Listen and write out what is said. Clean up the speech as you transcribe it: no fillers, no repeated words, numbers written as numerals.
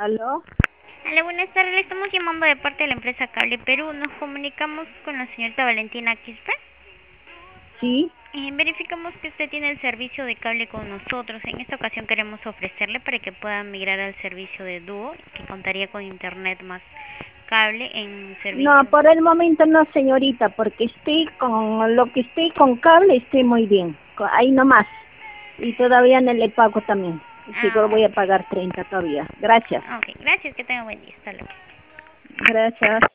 ¿Aló? Hola, buenas tardes. Le estamos llamando de parte de la empresa Cable Perú. Nos comunicamos con la señorita Valentina Quispe. Sí. Verificamos que usted tiene el servicio de cable con nosotros. En esta ocasión queremos ofrecerle para que pueda migrar al servicio de Dúo, que contaría con internet más cable en No, servicio. por el momento no, señorita, porque estoy con cable, estoy muy bien. Ahí nomás. Y todavía no le pago también. Seguro Ah, voy a pagar 30 todavía. Gracias. ok. Ok, gracias. Que tenga buen día. Hasta luego. Gracias.